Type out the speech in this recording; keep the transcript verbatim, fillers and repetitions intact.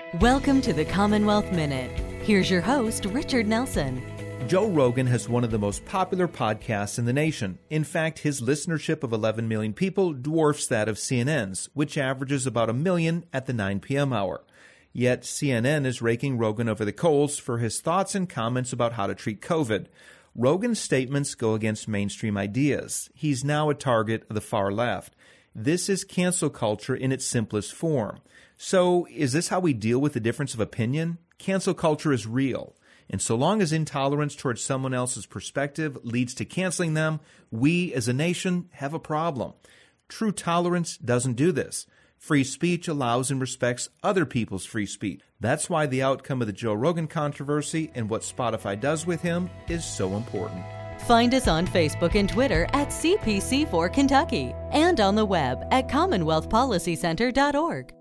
Welcome to the Commonwealth Minute. Here's your host, Richard Nelson. Joe Rogan has one of the most popular podcasts in the nation. In fact, his listenership of eleven million people dwarfs that of C N N's, which averages about a million at the nine p.m. hour. Yet C N N is raking Rogan over the coals for his thoughts and comments about how to treat COVID. Rogan's statements go against mainstream ideas. He's now a target of the far left. This is cancel culture in its simplest form. So, is this how we deal with the difference of opinion? Cancel culture is real. And so long as intolerance towards someone else's perspective leads to canceling them, we as a nation have a problem. True tolerance doesn't do this. Free speech allows and respects other people's free speech. That's why the outcome of the Joe Rogan controversy and what Spotify does with him is so important. Find us on Facebook and Twitter at C P C four Kentucky and on the web at commonwealth policy center dot org.